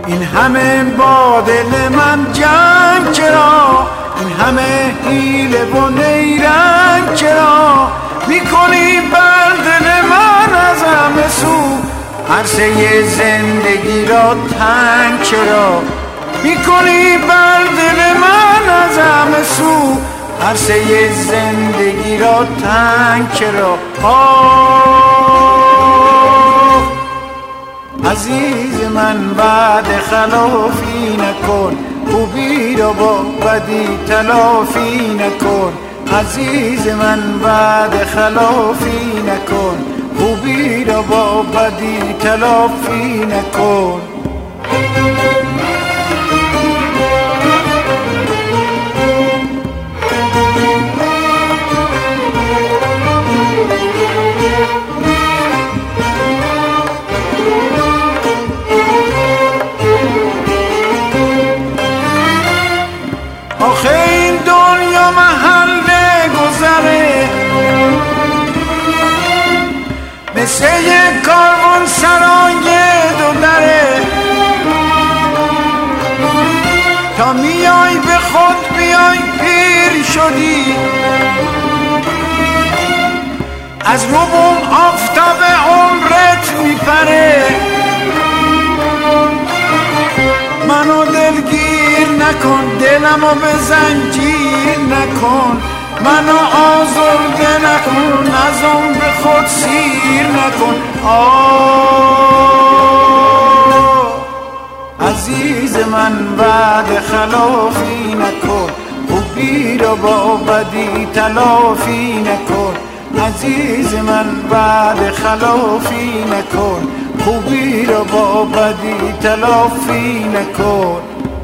این همه با دل من جنگ چرا؟ این همه حیله و نیرنگ چرا؟ میکنی بر دل من از همه سو عرصه زندگی را تنگ چرا؟ میکنی بر دل من از همه سو عرصه زندگی را تنگ چرا؟ عزیز من بعد خلافی نکن، خوبی را با بدی تلافی نکن. عزیز من بعد خلافی نکن، خوبی را با بدی تلافی نکن. آخه این دنیا محل گذره، مثل یک کاروان سرای دو دره. تا میای به خود بیای پیر شدی، از روبون آفتاب عمرت میپره. منو دلگیر نکن، دلمو به زنجیر نکن. منو آزرده نکن، از عمر خود سیر نکن. عزیز من بعد خلافی نکن، خوبی را با بدی تلافی نکن. عزیز من بعد خلافی نکن، خوبی را با بدی تلافی نکن.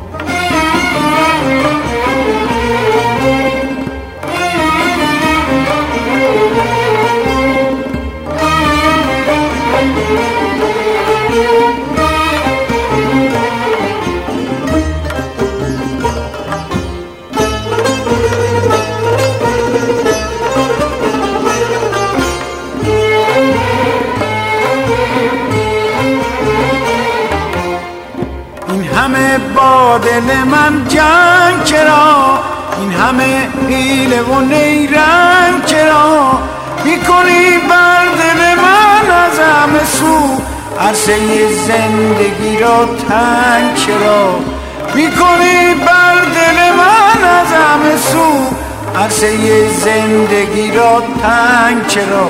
این همه با دل من جنگ چرا؟ این همه حیله و نیرنگ چرا؟ میکنی بر دل من از همه سو عرصه زندگی را تنگ چرا؟ میکنی بر دل من از همه سو عرصه زندگی را تنگ چرا؟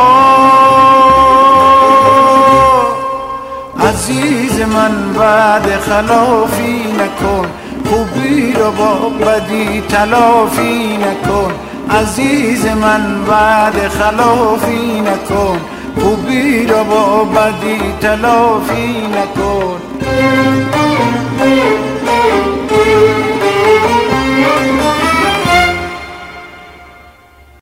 عزیز من بعد خلافی نکن، خوبی را با بدی تلافی نکن. عزیز من بعد خلافی نکن، خوبی را با بدی تلافی نکن.